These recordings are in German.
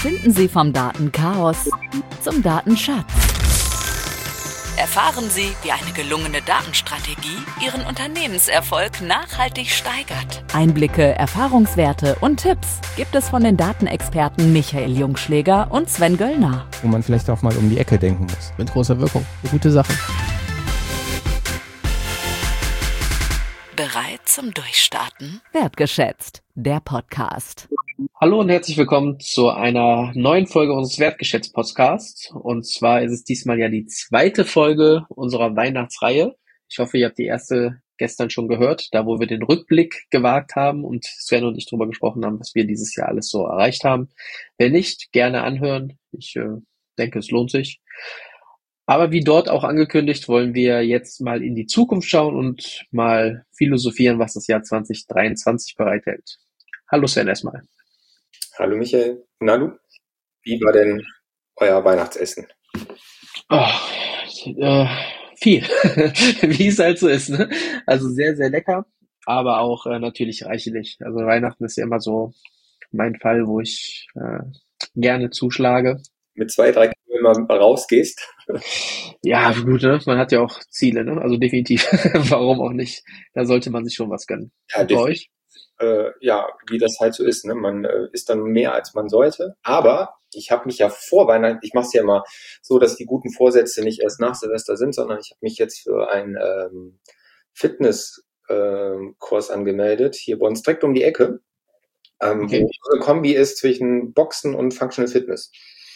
Finden Sie vom Datenchaos zum Datenschatz. Erfahren Sie, wie eine gelungene Datenstrategie Ihren Unternehmenserfolg nachhaltig steigert. Einblicke, Erfahrungswerte und Tipps gibt es von den Datenexperten Michael Jungschläger und Sven Göllner. Wo man vielleicht auch mal um die Ecke denken muss. Mit großer Wirkung. Eine gute Sache. Bereit zum Durchstarten? Wertgeschätzt, der Podcast. Hallo und herzlich willkommen zu einer neuen Folge unseres Wertgeschätzt-Podcasts. Und zwar ist es diesmal ja die zweite Folge unserer Weihnachtsreihe. Ich hoffe, ihr habt die erste gestern schon gehört, da wo wir den Rückblick gewagt haben und Sven und ich darüber gesprochen haben, was wir dieses Jahr alles so erreicht haben. Wer nicht, gerne anhören. Ich denke, es lohnt sich. Aber wie dort auch angekündigt, wollen wir jetzt mal in die Zukunft schauen und mal philosophieren, was das Jahr 2023 bereithält. Hallo Sven erstmal. Hallo Michael. Na du? Wie war denn euer Weihnachtsessen? Viel. Wie es halt so ist, ne? Also sehr, sehr lecker, aber auch natürlich reichlich. Also Weihnachten ist ja immer so mein Fall, wo ich gerne zuschlage. Mit 2, 3 Kilo mal rausgehst? Ja, gut, ne? Man hat ja auch Ziele, ne? Also definitiv. Warum auch nicht? Da sollte man sich schon was gönnen. Ja, bei euch? Ja, wie das halt so ist, ne? Man isst dann mehr, als man sollte. Aber ich habe mich ja vor Weihnachten, ich mache es ja immer so, dass die guten Vorsätze nicht erst nach Silvester sind, sondern ich habe mich jetzt für einen Fitnesskurs angemeldet, hier bei uns direkt um die Ecke, Okay. wo so eine Kombi ist zwischen Boxen und Functional Fitness.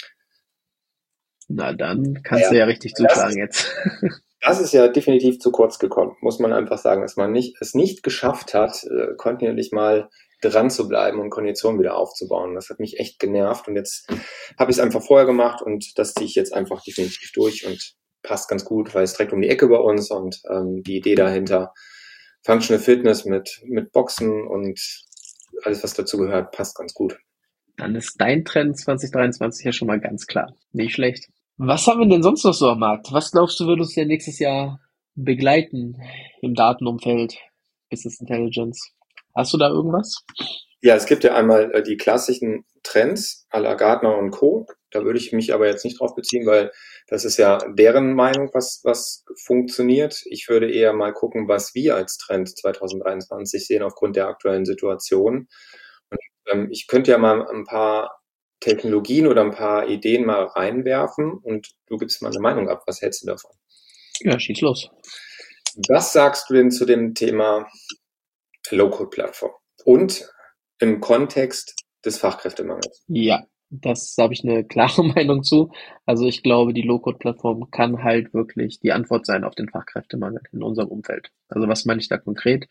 Na dann kannst du ja richtig zuschlagen jetzt. Das ist ja definitiv zu kurz gekommen, muss man einfach sagen, dass man es nicht geschafft hat, kontinuierlich mal dran zu bleiben und Kondition wieder aufzubauen. Das hat mich echt genervt und jetzt habe ich es einfach vorher gemacht und das ziehe ich jetzt einfach definitiv durch und passt ganz gut, weil es direkt um die Ecke bei uns und die Idee dahinter, Functional Fitness mit Boxen und alles, was dazu gehört, passt ganz gut. Dann ist dein Trend 2023 ja schon mal ganz klar. Nicht schlecht. Was haben wir denn sonst noch so am Markt? Was glaubst du, wird uns denn nächstes Jahr begleiten im Datenumfeld, Business Intelligence? Hast du da irgendwas? Ja, es gibt ja einmal die klassischen Trends à la Gartner und Co. Da würde ich mich aber jetzt nicht drauf beziehen, weil das ist ja deren Meinung, was funktioniert. Ich würde eher mal gucken, was wir als Trend 2023 sehen aufgrund der aktuellen Situation. Und ich könnte ja mal ein paar Technologien oder ein paar Ideen mal reinwerfen und du gibst mal eine Meinung ab. Was hältst du davon? Ja, schieß los. Was sagst du denn zu dem Thema Low-Code-Plattform und im Kontext des Fachkräftemangels? Ja, das habe ich eine klare Meinung zu. Also ich glaube, die Low-Code-Plattform kann halt wirklich die Antwort sein auf den Fachkräftemangel in unserem Umfeld. Also was meine ich da konkret?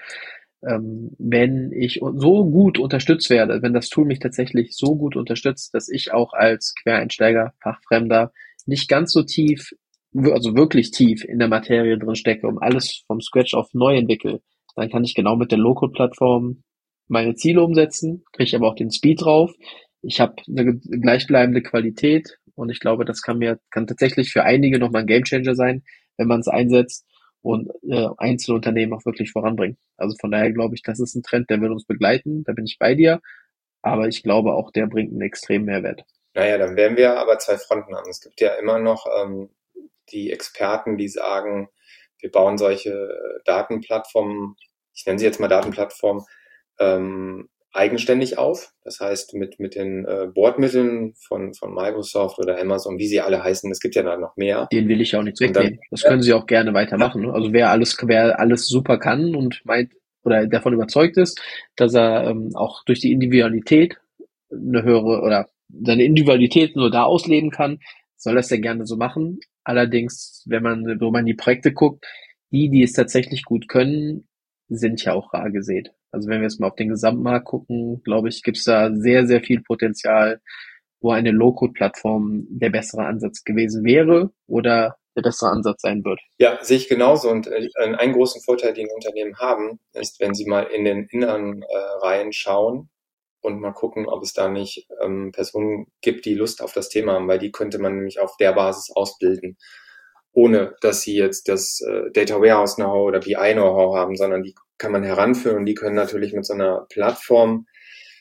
Wenn ich so gut unterstützt werde, wenn das Tool mich tatsächlich so gut unterstützt, dass ich auch als Quereinsteiger, Fachfremder nicht ganz so tief, also wirklich tief in der Materie drin stecke, um alles vom Scratch auf neu entwickle, dann kann ich genau mit der Low-Code-Plattform meine Ziele umsetzen, kriege aber auch den Speed drauf. Ich habe eine gleichbleibende Qualität und ich glaube, das kann tatsächlich für einige nochmal ein Gamechanger sein, wenn man es einsetzt und einzelne Unternehmen auch wirklich voranbringen. Also von daher glaube ich, das ist ein Trend, der wird uns begleiten, da bin ich bei dir, aber ich glaube auch, der bringt einen extremen Mehrwert. Naja, dann werden wir aber 2 Fronten haben. Es gibt ja immer noch die Experten, die sagen, wir bauen solche Datenplattformen, ich nenne sie jetzt mal Datenplattformen, eigenständig auf. Das heißt, mit den Bordmitteln von Microsoft oder Amazon, wie sie alle heißen, es gibt ja da noch mehr. Den will ich auch nicht wegnehmen. Das können sie auch gerne weitermachen. Ne? Also wer alles super kann und meint oder davon überzeugt ist, dass er auch durch die Individualität eine höhere oder seine Individualität nur da ausleben kann, soll das ja gerne so machen. Allerdings, wenn man so mal in die Projekte guckt, die es tatsächlich gut können, sind ja auch rar gesät. Also wenn wir jetzt mal auf den Gesamtmarkt gucken, glaube ich, gibt es da sehr, sehr viel Potenzial, wo eine Low-Code-Plattform der bessere Ansatz gewesen wäre oder der bessere Ansatz sein wird. Ja, sehe ich genauso. Und einen großen Vorteil, den Unternehmen haben, ist, wenn sie mal in den inneren Reihen schauen und mal gucken, ob es da nicht Personen gibt, die Lust auf das Thema haben, weil die könnte man nämlich auf der Basis ausbilden, ohne dass sie jetzt das Data Warehouse Know-how oder BI Know-how haben, sondern die kann man heranführen und die können natürlich mit so einer Plattform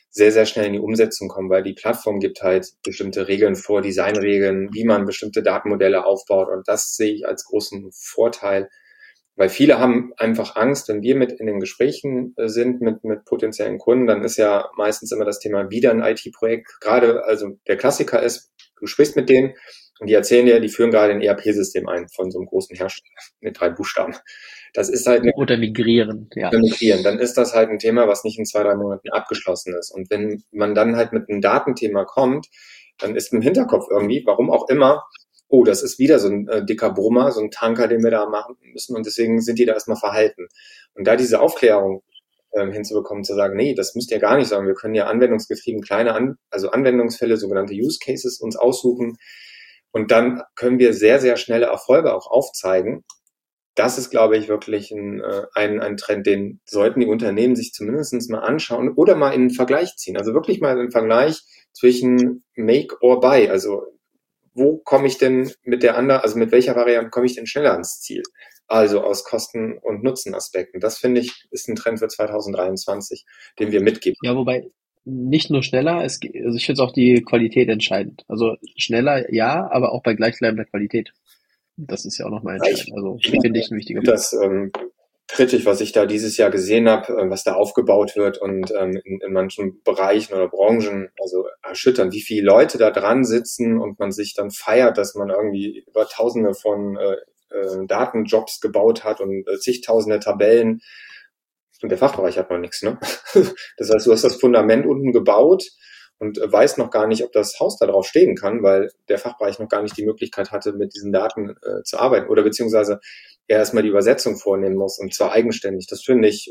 sehr, sehr schnell in die Umsetzung kommen, weil die Plattform gibt halt bestimmte Regeln vor, Designregeln, wie man bestimmte Datenmodelle aufbaut. Und das sehe ich als großen Vorteil, weil viele haben einfach Angst, wenn wir mit in den Gesprächen sind mit potenziellen Kunden, dann ist ja meistens immer das Thema wieder ein IT-Projekt. Gerade, also der Klassiker ist, du sprichst mit denen und die erzählen dir, die führen gerade ein ERP-System ein von so einem großen Hersteller mit 3 Buchstaben. Das ist halt oder migrieren, ja. Migrieren. Dann ist das halt ein Thema, was nicht in 2-3 Monaten abgeschlossen ist. Und wenn man dann halt mit einem Datenthema kommt, dann ist im Hinterkopf irgendwie, warum auch immer, oh, das ist wieder so ein dicker Brummer, so ein Tanker, den wir da machen müssen. Und deswegen sind die da erstmal verhalten. Und da diese Aufklärung hinzubekommen, zu sagen, nee, das müsst ihr gar nicht sagen. Wir können ja anwendungsgetrieben also Anwendungsfälle, sogenannte Use Cases uns aussuchen. Und dann können wir sehr, sehr schnelle Erfolge auch aufzeigen. Das ist, glaube ich, wirklich ein Trend, den sollten die Unternehmen sich zumindest mal anschauen oder mal in einen Vergleich ziehen. Also wirklich mal einen Vergleich zwischen Make or Buy. Also wo komme ich denn mit mit welcher Variante komme ich denn schneller ans Ziel? Also aus Kosten- und Nutzenaspekten. Das, finde ich, ist ein Trend für 2023, den wir mitgeben. Ja, wobei nicht nur schneller, also ich finde auch die Qualität entscheidend. Also schneller, ja, aber auch bei gleichbleibender Qualität. Das ist ja auch nochmal entscheidend. Also finde ich ein wichtiger Punkt. Das kritisch, was ich da dieses Jahr gesehen habe, was da aufgebaut wird und in manchen Bereichen oder Branchen, also erschütternd, wie viele Leute da dran sitzen und man sich dann feiert, dass man irgendwie über Tausende von Datenjobs gebaut hat und zigtausende Tabellen. Und der Fachbereich hat noch nichts, ne? Das heißt, du hast das Fundament unten gebaut und weiß noch gar nicht, ob das Haus da drauf stehen kann, weil der Fachbereich noch gar nicht die Möglichkeit hatte, mit diesen Daten zu arbeiten oder beziehungsweise er erstmal die Übersetzung vornehmen muss und zwar eigenständig. Das finde ich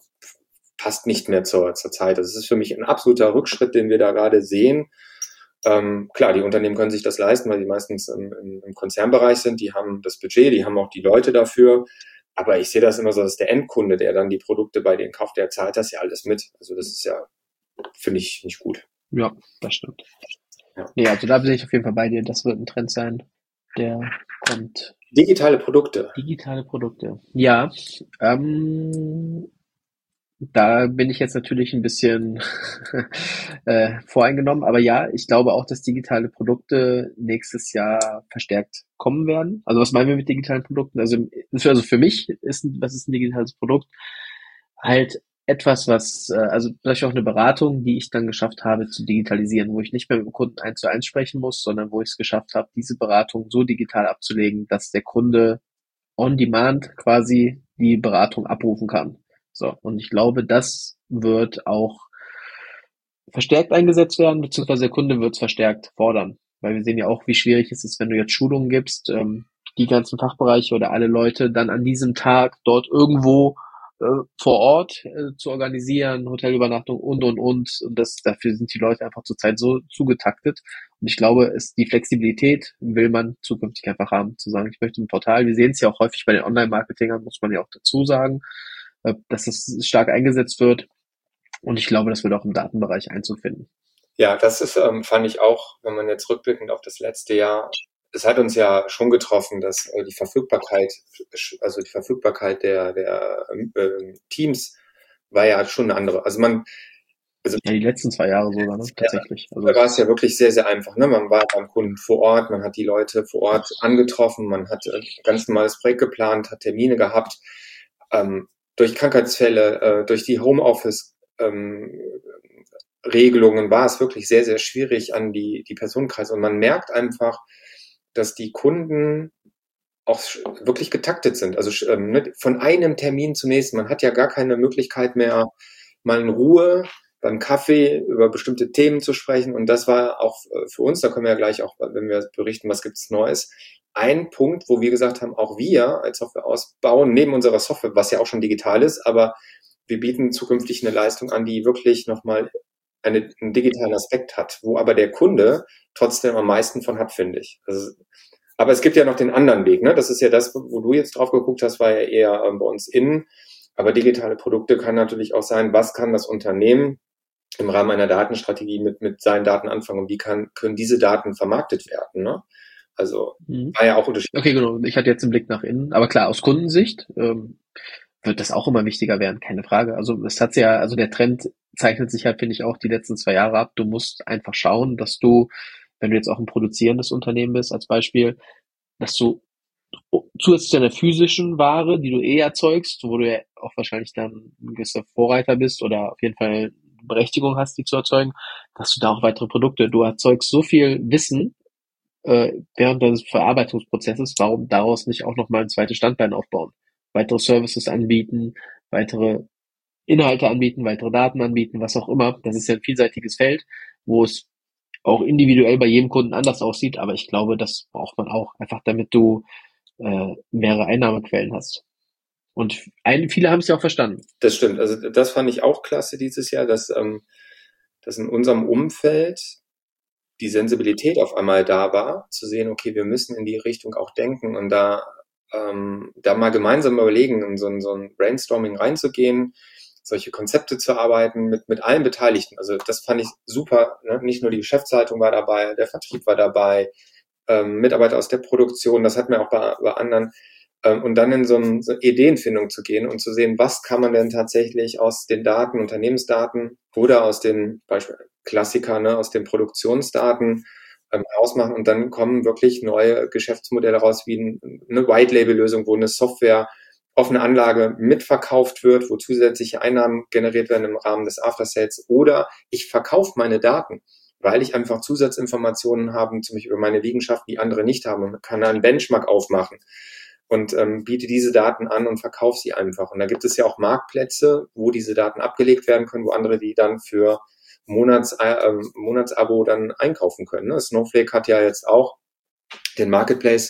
passt nicht mehr zur Zeit. Das ist für mich ein absoluter Rückschritt, den wir da gerade sehen. Klar, die Unternehmen können sich das leisten, weil die meistens im Konzernbereich sind. Die haben das Budget, die haben auch die Leute dafür. Aber ich sehe das immer so, dass der Endkunde, der dann die Produkte bei denen kauft, der zahlt das ja alles mit. Also das ist ja, finde ich, nicht gut. Ja, das stimmt. Ja. Nee, also da bin ich auf jeden Fall bei dir. Das wird ein Trend sein, der kommt. Digitale Produkte. Ja, da bin ich jetzt natürlich ein bisschen voreingenommen, aber ja, ich glaube auch, dass digitale Produkte nächstes Jahr verstärkt kommen werden. Also was meinen wir mit digitalen Produkten? Also für mich was ist ein digitales Produkt? Halt etwas, also vielleicht auch eine Beratung, die ich dann geschafft habe zu digitalisieren, wo ich nicht mehr mit dem Kunden 1:1 sprechen muss, sondern wo ich es geschafft habe, diese Beratung so digital abzulegen, dass der Kunde on demand quasi die Beratung abrufen kann. So, und ich glaube, das wird auch verstärkt eingesetzt werden, beziehungsweise der Kunde wird es verstärkt fordern. Weil wir sehen ja auch, wie schwierig es ist, wenn du jetzt Schulungen gibst, die ganzen Fachbereiche oder alle Leute dann an diesem Tag dort irgendwo vor Ort zu organisieren, Hotelübernachtung und. Und dafür sind die Leute einfach zurzeit so zugetaktet. Und ich glaube, die Flexibilität will man zukünftig einfach haben, zu sagen, ich möchte ein Portal. Wir sehen es ja auch häufig bei den Online-Marketingern, muss man ja auch dazu sagen, dass es stark eingesetzt wird. Und ich glaube, das wird auch im Datenbereich Einzug finden. Ja, das ist, fand ich auch, wenn man jetzt rückblickend auf das letzte Jahr, es hat uns ja schon getroffen, dass die Verfügbarkeit der Teams war ja schon eine andere. Ja, die letzten 2 Jahre sogar, ne? Tatsächlich. Also da war es ja wirklich sehr, sehr einfach. Ne? Man war beim Kunden vor Ort, man hat die Leute vor Ort angetroffen, man hat ein ganz normales Projekt geplant, hat Termine gehabt. Durch Krankheitsfälle, durch die Homeoffice-Regelungen war es wirklich sehr, sehr schwierig an die Personenkreise. Und man merkt einfach, dass die Kunden auch wirklich getaktet sind. Also von einem Termin zum nächsten. Man hat ja gar keine Möglichkeit mehr, mal in Ruhe beim Kaffee über bestimmte Themen zu sprechen. Und das war auch für uns, da können wir ja gleich auch, wenn wir berichten, was gibt's Neues, ein Punkt, wo wir gesagt haben, auch wir als Software ausbauen, neben unserer Software, was ja auch schon digital ist, aber wir bieten zukünftig eine Leistung an, die wirklich nochmal einen digitalen Aspekt hat, wo aber der Kunde trotzdem am meisten von hat, finde ich. Aber es gibt ja noch den anderen Weg, ne? Das ist ja das, wo du jetzt drauf geguckt hast, war ja eher bei uns innen. Aber digitale Produkte kann natürlich auch sein, was kann das Unternehmen im Rahmen einer Datenstrategie mit seinen Daten anfangen und wie können diese Daten vermarktet werden, ne? Also war ja auch unterschiedlich. Okay, genau. Ich hatte jetzt einen Blick nach innen. Aber klar, aus Kundensicht wird das auch immer wichtiger werden, keine Frage. Also es hat ja, also der Trend zeichnet sich halt, finde ich, auch die letzten 2 Jahre ab. Du musst einfach schauen, dass du, wenn du jetzt auch ein produzierendes Unternehmen bist, als Beispiel, dass du zusätzlich zu deiner physischen Ware, die du erzeugst, wo du ja auch wahrscheinlich dann ein gewisser Vorreiter bist oder auf jeden Fall Berechtigung hast, die zu erzeugen, dass du da auch weitere Produkte, du erzeugst so viel Wissen während des Verarbeitungsprozesses, warum daraus nicht auch nochmal ein zweites Standbein aufbauen? Weitere Services anbieten, weitere Inhalte anbieten, weitere Daten anbieten, was auch immer. Das ist ja ein vielseitiges Feld, wo es auch individuell bei jedem Kunden anders aussieht, aber ich glaube, das braucht man auch, einfach damit du mehrere Einnahmequellen hast. Und viele haben es ja auch verstanden. Das stimmt. Also das fand ich auch klasse dieses Jahr, dass in unserem Umfeld die Sensibilität auf einmal da war, zu sehen, okay, wir müssen in die Richtung auch denken und da mal gemeinsam überlegen, in so ein Brainstorming reinzugehen, solche Konzepte zu arbeiten mit allen Beteiligten. Also das fand ich super. Ne? Nicht nur die Geschäftsleitung war dabei, der Vertrieb war dabei, Mitarbeiter aus der Produktion, das hatten wir auch bei anderen. Und dann in so eine Ideenfindung zu gehen und zu sehen, was kann man denn tatsächlich aus den Daten, Unternehmensdaten oder aus den Beispiel Klassiker, ne, aus den Produktionsdaten ausmachen und dann kommen wirklich neue Geschäftsmodelle raus, wie eine White-Label-Lösung, wo eine Software auf eine Anlage mitverkauft wird, wo zusätzliche Einnahmen generiert werden im Rahmen des After-Sales, oder ich verkaufe meine Daten, weil ich einfach Zusatzinformationen habe, zum Beispiel über meine Liegenschaften, die andere nicht haben, und kann einen Benchmark aufmachen und biete diese Daten an und verkaufe sie einfach. Und da gibt es ja auch Marktplätze, wo diese Daten abgelegt werden können, wo andere die dann für Monatsabo dann einkaufen können. Ne? Snowflake hat ja jetzt auch den Marketplace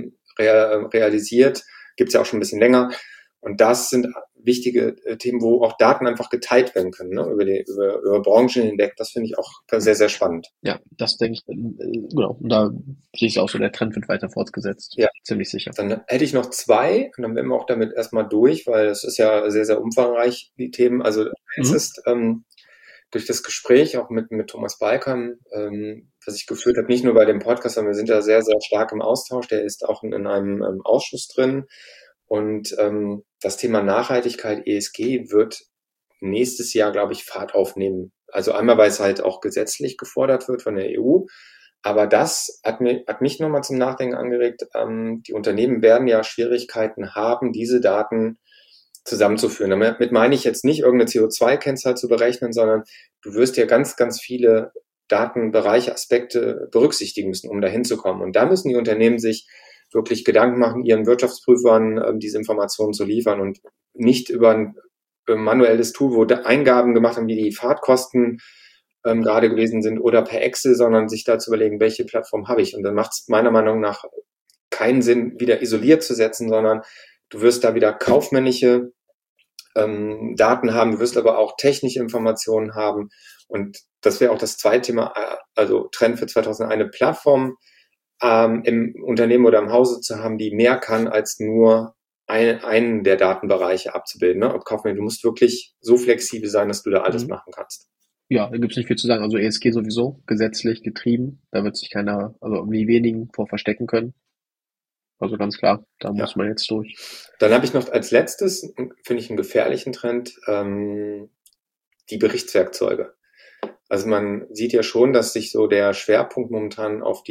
realisiert, gibt's ja auch schon ein bisschen länger. Und das sind wichtige Themen, wo auch Daten einfach geteilt werden können, ne? über Branchen hinweg. Das finde ich auch sehr, sehr spannend. Ja, das denke ich, genau. Und da sehe ich auch so, der Trend wird weiter fortgesetzt. Ja. Ziemlich sicher. Dann hätte ich noch 2 und dann wären wir auch damit erstmal durch, weil es ist ja sehr, sehr umfangreich, die Themen. Also eins ist durch das Gespräch auch mit Thomas Balkan, was ich geführt habe, nicht nur bei dem Podcast, sondern wir sind da sehr, sehr stark im Austausch. Der ist auch in einem Ausschuss drin. Und das Thema Nachhaltigkeit, ESG, wird nächstes Jahr, glaube ich, Fahrt aufnehmen. Also einmal, weil es halt auch gesetzlich gefordert wird von der EU. Aber das hat mich nochmal zum Nachdenken angeregt. Die Unternehmen werden ja Schwierigkeiten haben, diese Daten zusammenzuführen. Damit meine ich jetzt nicht irgendeine CO2-Kennzahl zu berechnen, sondern du wirst ja ganz, ganz viele Datenbereiche, Aspekte berücksichtigen müssen, um dahin zu kommen. Und da müssen die Unternehmen sich wirklich Gedanken machen, ihren Wirtschaftsprüfern diese Informationen zu liefern und nicht über ein manuelles Tool, wo Eingaben gemacht haben, wie die Fahrtkosten gerade gewesen sind oder per Excel, sondern sich da zu überlegen, welche Plattform habe ich. Und dann macht es meiner Meinung nach keinen Sinn, wieder isoliert zu setzen, sondern du wirst da wieder kaufmännische Daten haben, du wirst aber auch technische Informationen haben. Und das wäre auch das zweite Thema, also Trend für 2001, eine Plattform im Unternehmen oder im Hause zu haben, die mehr kann, als nur einen der Datenbereiche abzubilden. Ne? Du musst wirklich so flexibel sein, dass du da alles machen kannst. Ja, da gibt's nicht viel zu sagen. Also ESG sowieso, gesetzlich getrieben. Da wird sich keiner, also die wenigen vor verstecken können. Also ganz klar, da muss man jetzt durch. Dann habe ich noch als letztes, finde ich einen gefährlichen Trend, die Berichtswerkzeuge. Also man sieht ja schon, dass sich so der Schwerpunkt momentan auf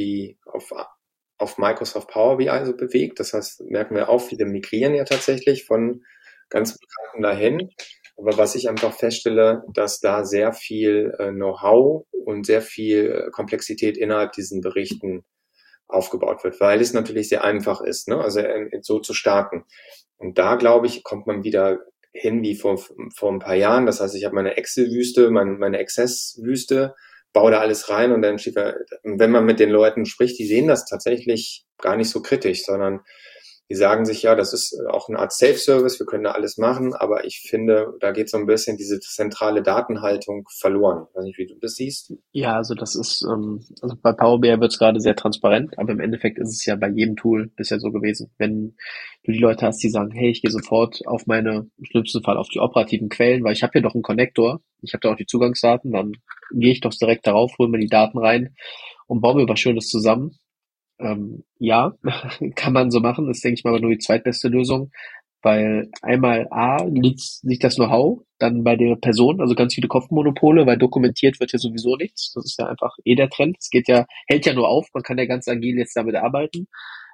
Microsoft Power BI so bewegt. Das heißt, merken wir auch, viele migrieren ja tatsächlich von ganz Bekannten dahin. Aber was ich einfach feststelle, dass da sehr viel Know-how und sehr viel Komplexität innerhalb diesen Berichten aufgebaut wird, weil es natürlich sehr einfach ist, ne? Also so zu starten. Und da, glaube ich, kommt man wieder hin wie vor ein paar Jahren. Das heißt, ich habe meine Excel-Wüste, meine Access-Wüste, baue da alles rein und dann steht da, wenn man mit den Leuten spricht, die sehen das tatsächlich gar nicht so kritisch, sondern die sagen sich, ja, das ist auch eine Art Self-Service, wir können da alles machen, aber ich finde, da geht so ein bisschen diese zentrale Datenhaltung verloren. Ich weiß nicht, wie du das siehst. Ja, also das ist, also bei Power BI wird es gerade sehr transparent, aber im Endeffekt ist es ja bei jedem Tool bisher so gewesen. Wenn du die Leute hast, die sagen, hey, ich gehe sofort auf im schlimmsten Fall auf die operativen Quellen, weil ich habe hier doch einen Connector, ich habe da auch die Zugangsdaten, dann gehe ich doch direkt darauf, hole mir die Daten rein und baue mir was Schönes zusammen. Ja, kann man so machen, ist, denke ich mal, nur die zweitbeste Lösung. Weil einmal liegt das Know-how dann bei der Person, also ganz viele Kopfmonopole, weil dokumentiert wird ja sowieso nichts. Das ist ja einfach der Trend. Hält ja nur auf, man kann ja ganz agil jetzt damit arbeiten.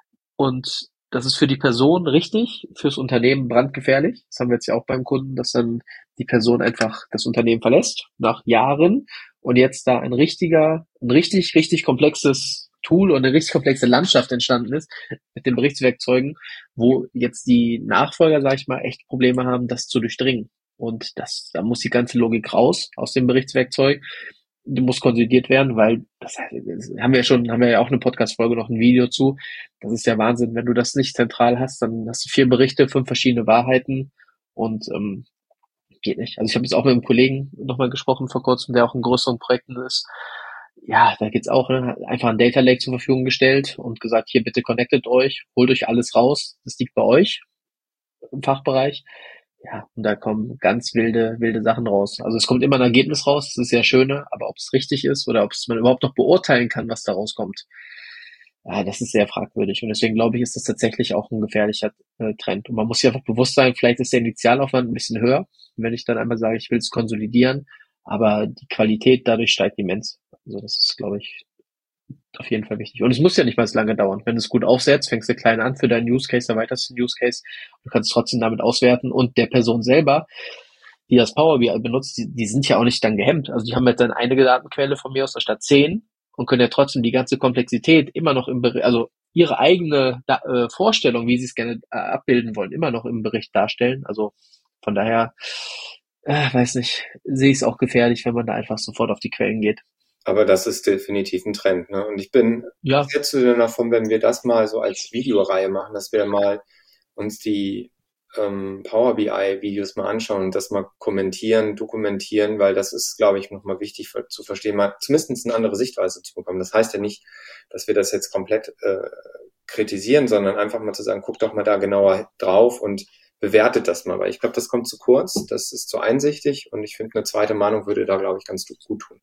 Und das ist für die Person richtig, fürs Unternehmen brandgefährlich. Das haben wir jetzt ja auch beim Kunden, dass dann die Person einfach das Unternehmen verlässt nach Jahren und jetzt da ein richtig komplexes Tool und eine richtig komplexe Landschaft entstanden ist mit den Berichtswerkzeugen, wo jetzt die Nachfolger, sag ich mal, echt Probleme haben, das zu durchdringen. Und da muss die ganze Logik raus aus dem Berichtswerkzeug. Die muss konsolidiert werden, weil das haben wir ja auch eine Podcast-Folge, noch ein Video zu. Das ist ja Wahnsinn, wenn du das nicht zentral hast, dann hast du 4 Berichte, 5 verschiedene Wahrheiten und geht nicht. Also ich habe jetzt auch mit einem Kollegen nochmal gesprochen vor kurzem, der auch in größeren Projekten ist. Ja, da geht's auch, ne? Einfach ein Data Lake zur Verfügung gestellt und gesagt, hier bitte connectet euch, holt euch alles raus, das liegt bei euch im Fachbereich. Ja, und da kommen ganz wilde Sachen raus. Also es kommt immer ein Ergebnis raus, das ist ja schöne, aber ob es richtig ist oder ob es man überhaupt noch beurteilen kann, was da rauskommt, ja, das ist sehr fragwürdig. Und deswegen glaube ich, ist das tatsächlich auch ein gefährlicher Trend. Und man muss sich einfach bewusst sein, vielleicht ist der Initialaufwand ein bisschen höher, wenn ich dann einmal sage, ich will es konsolidieren, aber die Qualität dadurch steigt immens. Also das ist, glaube ich, auf jeden Fall wichtig. Und es muss ja nicht mal so lange dauern. Wenn du es gut aufsetzt, fängst du klein an für deinen Use Case, erweiterst den Use Case. Du kannst trotzdem damit auswerten. Und der Person selber, die das Power BI benutzt, die sind ja auch nicht dann gehemmt. Also die haben jetzt dann eine Datenquelle von mir aus anstatt 10 und können ja trotzdem die ganze Komplexität immer noch also ihre eigene Vorstellung, wie sie es gerne abbilden wollen, immer noch im Bericht darstellen. Also von daher, weiß nicht, sehe ich es auch gefährlich, wenn man da einfach sofort auf die Quellen geht. Aber das ist definitiv ein Trend, ne? Und ich bin jetzt davon, wenn wir das mal so als Videoreihe machen, dass wir mal uns die Power BI Videos mal anschauen und das mal kommentieren, dokumentieren, weil das ist, glaube ich, nochmal wichtig zu verstehen, mal zumindest eine andere Sichtweise zu bekommen. Das heißt ja nicht, dass wir das jetzt komplett kritisieren, sondern einfach mal zu sagen, guckt doch mal da genauer drauf und bewertet das mal, weil ich glaube, das kommt zu kurz, das ist zu einsichtig und ich finde, eine zweite Meinung würde da, glaube ich, ganz gut tun.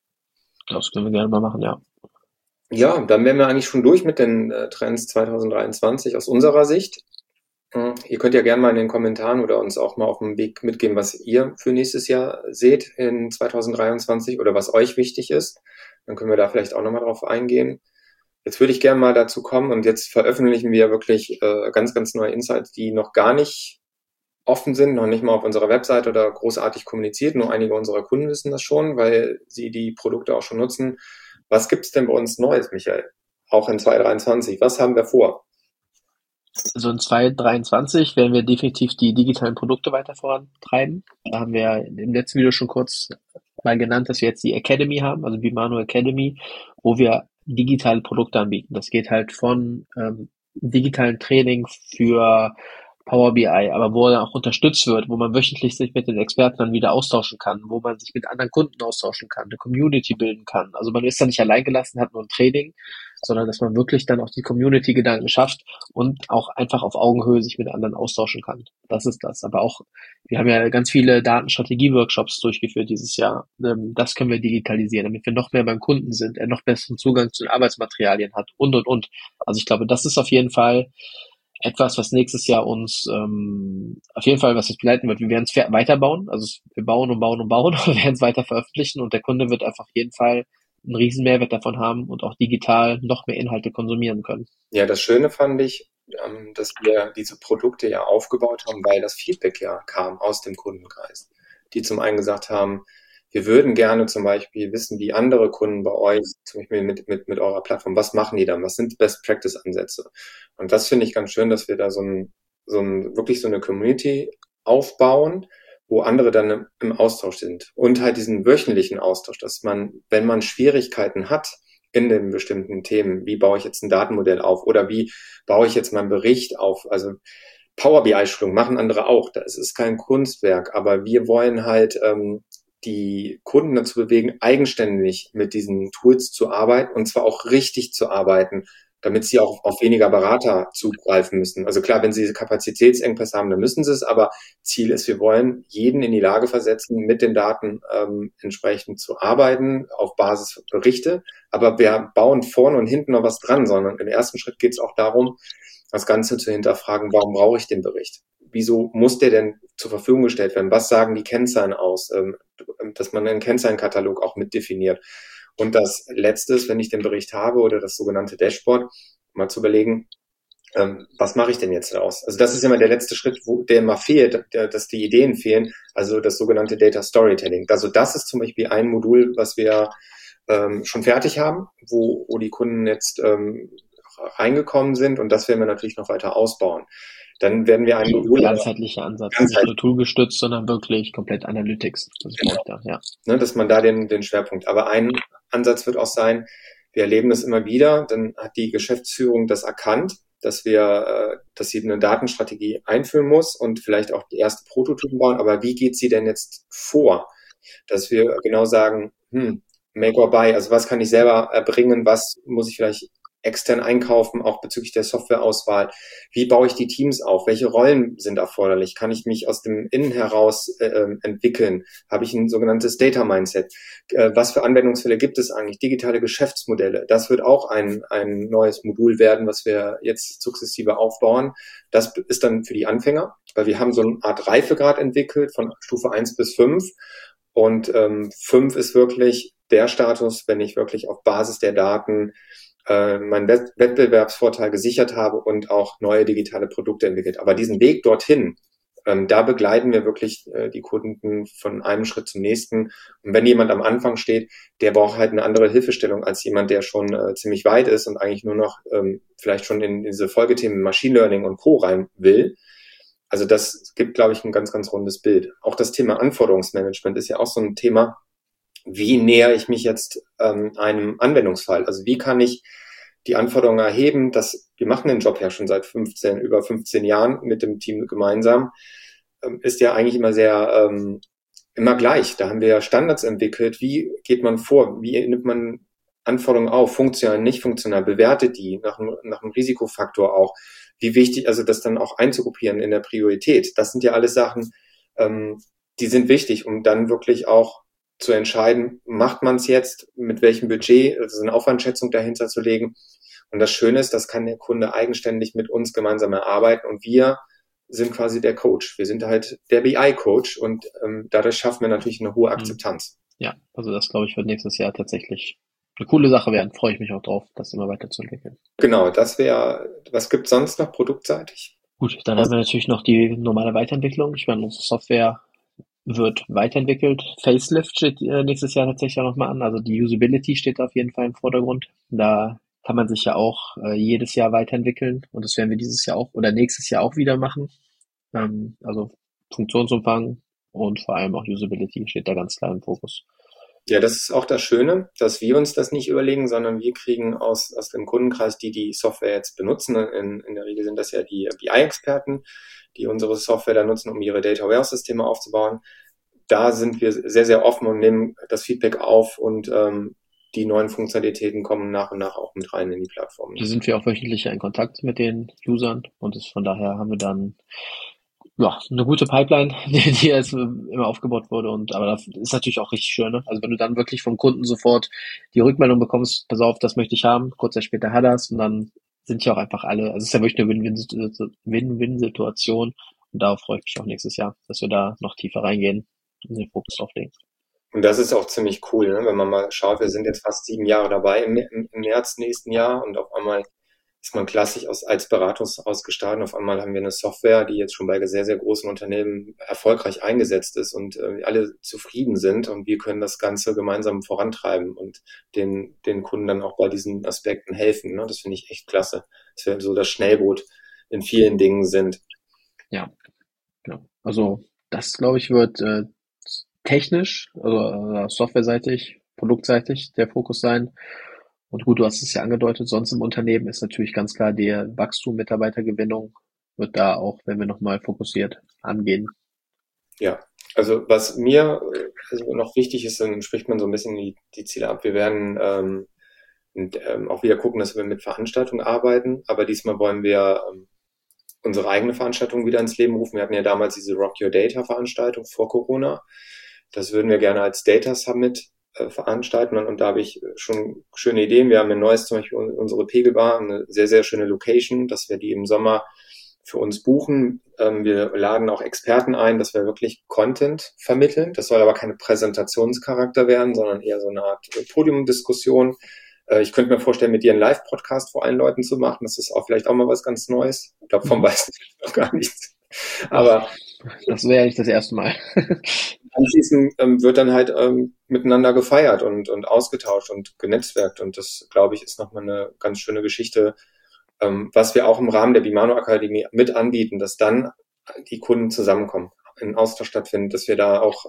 Das können wir gerne mal machen, ja. Ja, dann wären wir eigentlich schon durch mit den Trends 2023 aus unserer Sicht. Ihr könnt ja gerne mal in den Kommentaren oder uns auch mal auf dem Weg mitgeben, was ihr für nächstes Jahr seht in 2023 oder was euch wichtig ist. Dann können wir da vielleicht auch nochmal drauf eingehen. Jetzt würde ich gerne mal dazu kommen und jetzt veröffentlichen wir wirklich ganz neue Insights, die noch gar nicht offen sind, noch nicht mal auf unserer Website oder großartig kommuniziert. Nur einige unserer Kunden wissen das schon, weil sie die Produkte auch schon nutzen. Was gibt's denn bei uns Neues, Michael? Auch in 2023. Was haben wir vor? Also in 2023 werden wir definitiv die digitalen Produkte weiter vorantreiben. Da haben wir im letzten Video schon kurz mal genannt, dass wir jetzt die Academy haben, also Bimano Academy, wo wir digitale Produkte anbieten. Das geht halt von digitalen Training für Power BI, aber wo er auch unterstützt wird, wo man wöchentlich sich mit den Experten dann wieder austauschen kann, wo man sich mit anderen Kunden austauschen kann, eine Community bilden kann. Also man ist da nicht allein gelassen, hat nur ein Training, sondern dass man wirklich dann auch die Community-Gedanken schafft und auch einfach auf Augenhöhe sich mit anderen austauschen kann. Das ist das. Aber auch, wir haben ja ganz viele Datenstrategie-Workshops durchgeführt dieses Jahr. Das können wir digitalisieren, damit wir noch mehr beim Kunden sind, er noch besseren Zugang zu den Arbeitsmaterialien hat und. Also ich glaube, das ist auf jeden Fall etwas, was nächstes Jahr uns auf jeden Fall, was uns begleiten wird. Wir werden es weiterbauen, also wir bauen und wir werden es weiter veröffentlichen und der Kunde wird einfach auf jeden Fall einen riesen Mehrwert davon haben und auch digital noch mehr Inhalte konsumieren können. Ja, das Schöne fand ich, dass wir diese Produkte ja aufgebaut haben, weil das Feedback ja kam aus dem Kundenkreis, die zum einen gesagt haben, wir würden gerne zum Beispiel wissen, wie andere Kunden bei euch, zum Beispiel mit eurer Plattform, was machen die dann? Was sind Best-Practice-Ansätze? Und das finde ich ganz schön, dass wir da wirklich so eine Community aufbauen, wo andere dann im Austausch sind. Und halt diesen wöchentlichen Austausch, dass man, wenn man Schwierigkeiten hat in den bestimmten Themen, wie baue ich jetzt ein Datenmodell auf oder wie baue ich jetzt meinen Bericht auf, also Power BI-Schulung machen andere auch, das ist kein Kunstwerk, aber wir wollen halt die Kunden dazu bewegen, eigenständig mit diesen Tools zu arbeiten und zwar auch richtig zu arbeiten, damit sie auch auf weniger Berater zugreifen müssen. Also klar, wenn sie Kapazitätsengpässe haben, dann müssen sie es, aber Ziel ist, wir wollen jeden in die Lage versetzen, mit den Daten entsprechend zu arbeiten, auf Basis Berichte, aber wir bauen vorne und hinten noch was dran, sondern im ersten Schritt geht es auch darum, das Ganze zu hinterfragen, warum brauche ich den Bericht? wieso muss der denn zur Verfügung gestellt werden? Was sagen die Kennzahlen aus? Dass man einen Kennzahlenkatalog auch mitdefiniert. Und das Letzte ist, wenn ich den Bericht habe oder das sogenannte Dashboard, mal zu überlegen, was mache ich denn jetzt daraus? Also das ist immer der letzte Schritt, der immer fehlt, dass die Ideen fehlen, also das sogenannte Data Storytelling. Also das ist zum Beispiel ein Modul, was wir schon fertig haben, wo die Kunden jetzt reingekommen sind, und das werden wir natürlich noch weiter ausbauen. Dann werden wir ein Modul... Ganzheitlicher Ansatz, nicht nur toolgestützt, sondern wirklich komplett Analytics. Das brauche ich da, ja. Ne, dass man da den Schwerpunkt... Aber ein Ansatz wird auch sein, wir erleben das immer wieder, dann hat die Geschäftsführung das erkannt, dass sie eine Datenstrategie einführen muss und vielleicht auch die ersten Prototypen bauen. Aber wie geht sie denn jetzt vor? Dass wir genau sagen, make or buy, also was kann ich selber erbringen, was muss ich vielleicht extern einkaufen, auch bezüglich der Softwareauswahl. Wie baue ich die Teams auf? Welche Rollen sind erforderlich? Kann ich mich aus dem Innen heraus entwickeln? Habe ich ein sogenanntes Data Mindset? Was für Anwendungsfälle gibt es eigentlich? Digitale Geschäftsmodelle. Das wird auch ein neues Modul werden, was wir jetzt sukzessive aufbauen. Das ist dann für die Anfänger, weil wir haben so eine Art Reifegrad entwickelt von Stufe 1 bis 5. Und 5 ist wirklich der Status, wenn ich wirklich auf Basis der Daten meinen Wettbewerbsvorteil gesichert habe und auch neue digitale Produkte entwickelt. Aber diesen Weg dorthin, da begleiten wir wirklich die Kunden von einem Schritt zum nächsten. Und wenn jemand am Anfang steht, der braucht halt eine andere Hilfestellung als jemand, der schon ziemlich weit ist und eigentlich nur noch vielleicht schon in diese Folgethemen Machine Learning und Co. rein will. Also das gibt, glaube ich, ein ganz, ganz rundes Bild. Auch das Thema Anforderungsmanagement ist ja auch so ein Thema. Wie nähere ich mich jetzt einem Anwendungsfall? Also wie kann ich die Anforderungen erheben? Wir machen den Job ja schon seit über 15 Jahren mit dem Team gemeinsam. Ist ja eigentlich immer sehr immer gleich. Da haben wir ja Standards entwickelt. Wie geht man vor? Wie nimmt man Anforderungen auf? Funktional, nicht funktional? Bewertet die nach einem Risikofaktor auch? Wie wichtig, also das dann auch einzugruppieren in der Priorität. Das sind ja alles Sachen, die sind wichtig, um dann wirklich auch zu entscheiden, macht man es jetzt, mit welchem Budget, also eine Aufwandschätzung dahinter zu legen. Und das Schöne ist, das kann der Kunde eigenständig mit uns gemeinsam erarbeiten und wir sind quasi der Coach. Wir sind halt der BI-Coach und dadurch schaffen wir natürlich eine hohe Akzeptanz. Ja, also das, glaube ich, wird nächstes Jahr tatsächlich eine coole Sache werden. Freue ich mich auch drauf, das immer weiterzuentwickeln. Genau, was gibt es sonst noch produktseitig? Gut, dann haben wir natürlich noch die normale Weiterentwicklung. Ich meine, unsere Software wird weiterentwickelt. Facelift steht nächstes Jahr tatsächlich auch nochmal an. Also die Usability steht auf jeden Fall im Vordergrund. Da kann man sich ja auch jedes Jahr weiterentwickeln und das werden wir dieses Jahr auch oder nächstes Jahr auch wieder machen. Also Funktionsumfang und vor allem auch Usability steht da ganz klar im Fokus. Ja, das ist auch das Schöne, dass wir uns das nicht überlegen, sondern wir kriegen aus dem Kundenkreis, die Software jetzt benutzen. In der Regel sind das ja die BI-Experten, die unsere Software da nutzen, um ihre Data Warehouse-Systeme aufzubauen. Da sind wir sehr, sehr offen und nehmen das Feedback auf und die neuen Funktionalitäten kommen nach und nach auch mit rein in die Plattform. Da sind wir auch wöchentlich in Kontakt mit den Usern und von daher haben wir dann eine gute Pipeline, die jetzt immer aufgebaut wurde aber das ist natürlich auch richtig schön, ne? Also wenn du dann wirklich vom Kunden sofort die Rückmeldung bekommst, pass auf, das möchte ich haben, kurz Zeit später hat das und dann sind ja auch einfach alle, also es ist ja wirklich eine Win-Win-Situation und darauf freue ich mich auch nächstes Jahr, dass wir da noch tiefer reingehen und den Fokus drauf legen. Und das ist auch ziemlich cool, ne? Wenn man mal schaut, wir sind jetzt fast 7 Jahre dabei im März nächsten Jahr und auf einmal ist man klassisch als Beratungshaus gestartet. Auf einmal haben wir eine Software, die jetzt schon bei sehr, sehr großen Unternehmen erfolgreich eingesetzt ist und alle zufrieden sind und wir können das Ganze gemeinsam vorantreiben und den Kunden dann auch bei diesen Aspekten helfen. Ne? Das finde ich echt klasse, dass wir so das Schnellboot in vielen Dingen sind. Ja, genau. Also das, glaube ich, wird technisch, also softwareseitig, produktseitig der Fokus sein. Und gut, du hast es ja angedeutet, sonst im Unternehmen ist natürlich ganz klar der Wachstum, Mitarbeitergewinnung wird da auch, wenn wir nochmal fokussiert angehen. Ja, also was mir noch wichtig ist, dann spricht man so ein bisschen die Ziele ab. Wir werden auch wieder gucken, dass wir mit Veranstaltungen arbeiten, aber diesmal wollen wir unsere eigene Veranstaltung wieder ins Leben rufen. Wir hatten ja damals diese Rock Your Data Veranstaltung vor Corona. Das würden wir gerne als Data Summit veranstalten und da habe ich schon schöne Ideen. Wir haben in Neuss zum Beispiel unsere Pegelbar, eine sehr, sehr schöne Location, dass wir die im Sommer für uns buchen. Wir laden auch Experten ein, dass wir wirklich Content vermitteln. Das soll aber keine Präsentationscharakter werden, sondern eher so eine Art Podiumdiskussion. Ich könnte mir vorstellen, mit dir einen Live-Podcast vor allen Leuten zu machen. Das ist auch vielleicht auch mal was ganz Neues. Ich glaube, vom weiß ich noch gar nichts. Aber das wäre nicht das erste Mal. Anschließend wird dann halt miteinander gefeiert und ausgetauscht und genetzwerkt. Und das, glaube ich, ist nochmal eine ganz schöne Geschichte, was wir auch im Rahmen der Bimano Akademie mit anbieten, dass dann die Kunden zusammenkommen, ein Austausch stattfindet, dass wir da auch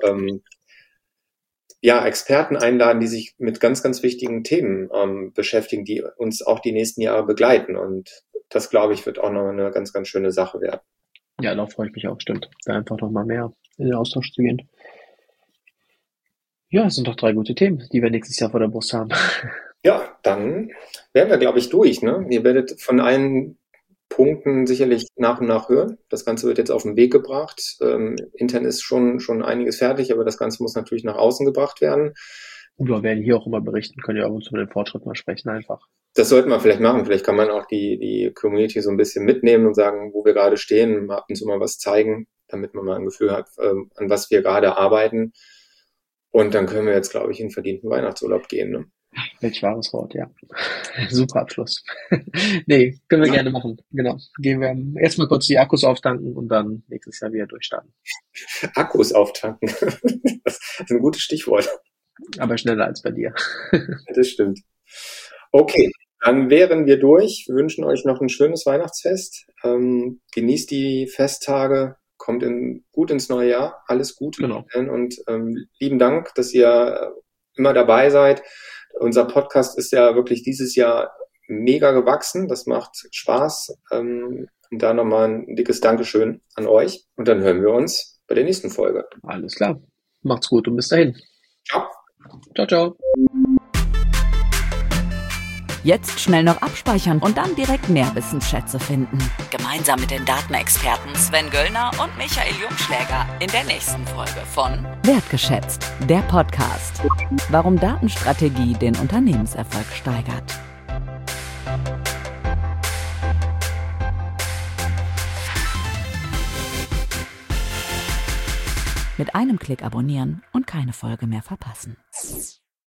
Experten einladen, die sich mit ganz, ganz wichtigen Themen beschäftigen, die uns auch die nächsten Jahre begleiten. Und das, glaube ich, wird auch noch eine ganz, ganz schöne Sache werden. Ja, darauf freue ich mich auch, stimmt. Da einfach noch mal mehr in den Austausch zu gehen. Ja, es sind doch 3 gute Themen, die wir nächstes Jahr vor der Brust haben. Ja, dann wären wir, glaube ich, durch. Ne? Ihr werdet von allen Punkten sicherlich nach und nach hören. Das Ganze wird jetzt auf den Weg gebracht. Intern ist schon einiges fertig, aber das Ganze muss natürlich nach außen gebracht werden. Und wir werden hier auch immer berichten, können ja auch uns über den Fortschritt mal sprechen einfach. Das sollten wir vielleicht machen. Vielleicht kann man auch die Community so ein bisschen mitnehmen und sagen, wo wir gerade stehen, ab und zu mal was zeigen, damit man mal ein Gefühl hat, an was wir gerade arbeiten. Und dann können wir jetzt, glaube ich, in verdienten Weihnachtsurlaub gehen. Ne? Welch wahres Wort, ja. Super Abschluss. Nee, können wir gerne machen. Genau. Gehen wir erstmal kurz die Akkus auftanken und dann nächstes Jahr wieder durchstarten. Akkus auftanken. Das ist ein gutes Stichwort. Aber schneller als bei dir. Das stimmt. Okay, dann wären wir durch. Wir wünschen euch noch ein schönes Weihnachtsfest. Genießt die Festtage, kommt gut ins neue Jahr. Alles gut. Genau. Und lieben Dank, dass ihr immer dabei seid. Unser Podcast ist ja wirklich dieses Jahr mega gewachsen. Das macht Spaß. Und da nochmal ein dickes Dankeschön an euch. Und dann hören wir uns bei der nächsten Folge. Alles klar. Macht's gut und bis dahin. Ciao. Ciao, ciao. Jetzt schnell noch abspeichern und dann direkt mehr Wissensschätze finden. Gemeinsam mit den Datenexperten Sven Göllner und Michael Jungschläger in der nächsten Folge von Wertgeschätzt, der Podcast. Warum Datenstrategie den Unternehmenserfolg steigert. Mit einem Klick abonnieren und keine Folge mehr verpassen.